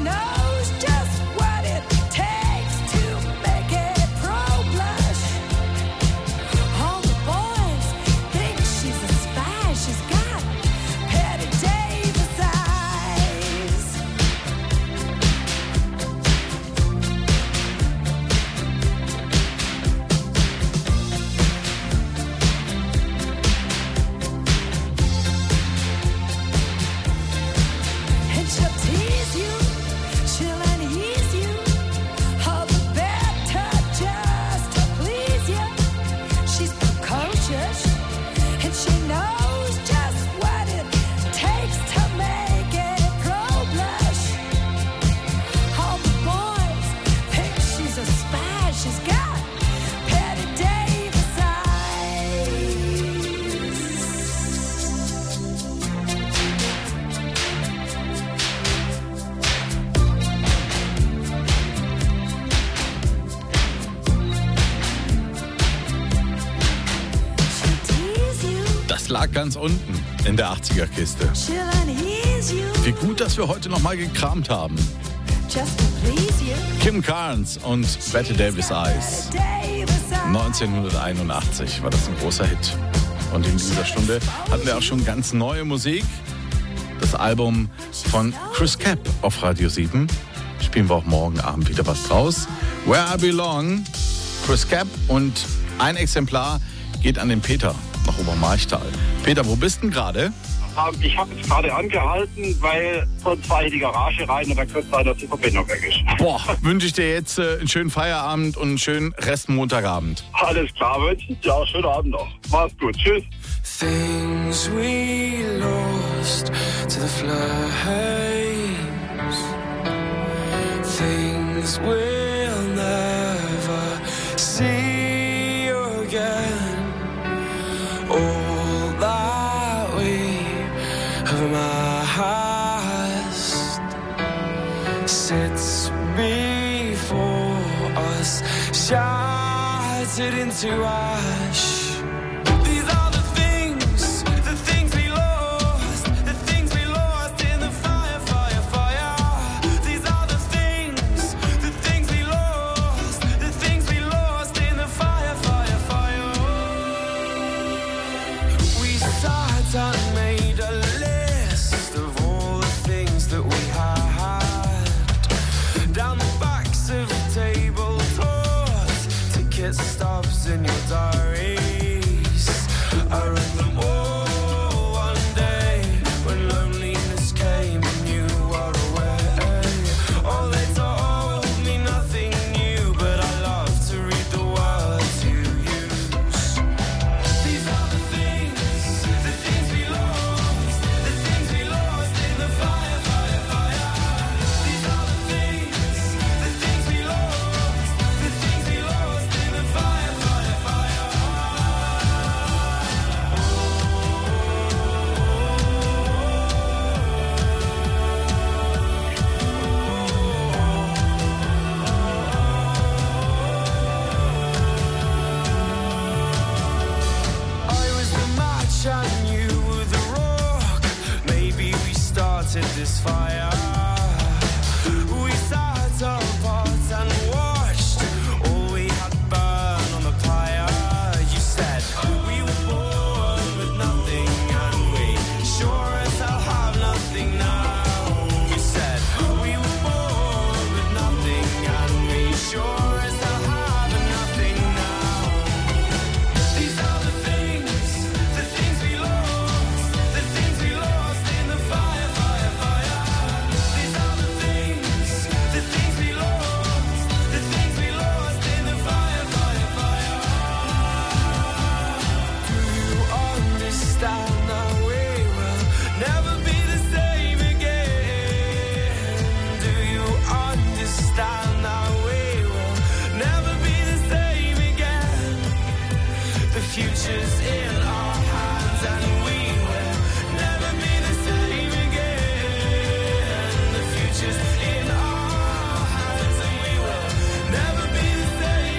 knows just what it takes to make it pro blush. All the boys think she's a spy. She's got Patty Davis eyes. And she'll tease you, she'll unease you, all the better just to please you. She's precocious, and she knows just what it takes to make it pro blush. All the boys think she's a spy. She's got Patty Davis eyes. She'll tease you, Das lag ganz unten in der 80er-Kiste. she'll unease you, Wie gut, dass wir heute noch mal gekramt haben. just to please you. Kim Carnes und Bette Davis Eyes. Davis eyes. 1981 war das ein großer Hit. Und in dieser Stunde hatten wir auch schon ganz neue Musik. Das Album von Chris Capp auf Radio 7. Spielen wir auch morgen Abend wieder was draus. Where I Belong, Chris Capp, und ein Exemplar geht an den Peter nach Obermarchtal. Peter, wo bist du denn gerade? Ich habe jetzt gerade angehalten, weil sonst fahre ich in die Garage rein und dann könnte sein, dass die Verbindung weg ist. Boah, wünsche ich dir jetzt einen schönen Feierabend und einen schönen Restmontagabend. Alles klar, wünsche ich dir auch schönen Abend noch. Mach's gut, tschüss. Things we lost to the flames. Things we'll never see again. All that we have amassed sits before us, shattered into ash. These are the things we lost, the things we lost in the fire, fire, fire. These are the things we lost, the things we lost in the fire, fire, fire. We sat and made a list of all the things that we had down the backs of table tours, ticket stubs in your diaries. I read them all one day when loneliness came and you were away. Oh, they told me nothing new, but I love to read the words you use. These are the things we lost, the things we lost in the fire, fire, fire. These are the things we lost, the things we lost in the fire, fire, fire. I was the match and you were the rock. Maybe we started this fire. We sat apart and watched all we had burn on the pyre. You said we were born with nothing and we sure as hell have nothing now. You said we were born with nothing and we sure as hell have nothing now. These are the things we lost, the things we lost in the fire, fire, fire. These are the things we lost, the things we lost in the fire, fire, fire. Do you understand that we will never be the same again? Do you understand that we will never be the same again? The future's in our hands and we will never be the same again. The future's in our hands and we will never be the same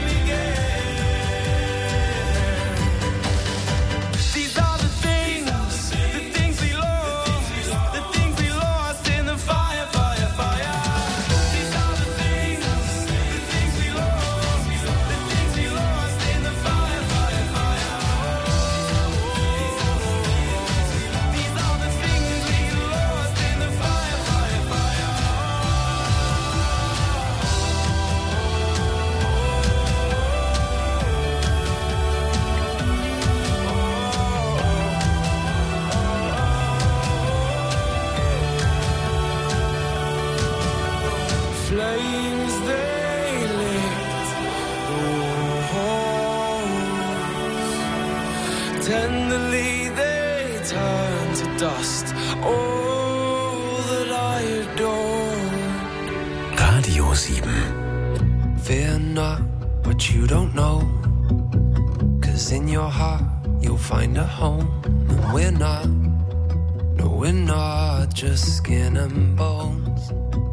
again. These are the things we lost, the things we lost in the fire, fire, fire. Tenderly they turn to dust. All that I adore. Radio 7. Fear not what you don't know. 'Cause in your heart you'll find a home. And we're not just skin and bones.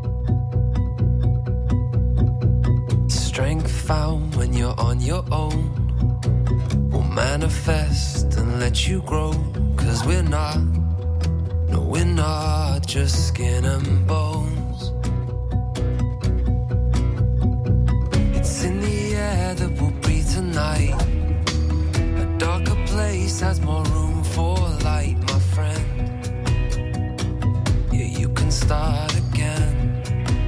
Strength found when you're on your own will manifest and let you grow. 'Cause we're not just skin and bones. It's in the air that we'll breathe tonight. A darker place has more room for light, my friend. Yeah, you can start again.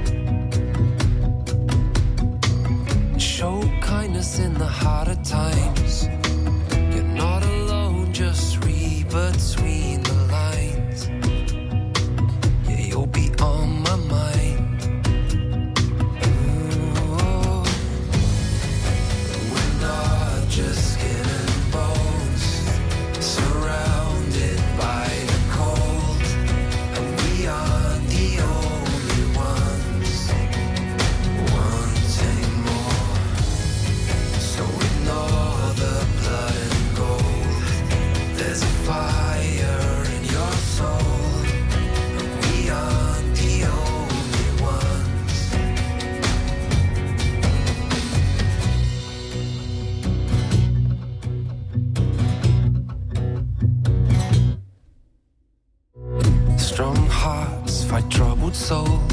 Show kindness in the harder times. You're not alone, just read between the lines. Yeah, you'll be on my mind. Ooh, we're not just skin and bones, surrounded by the cold, and we aren't the only ones wanting more. So ignore the blood and gold. There's a fire in your soul, and we aren't the only ones. Strong hearts fight troubled souls.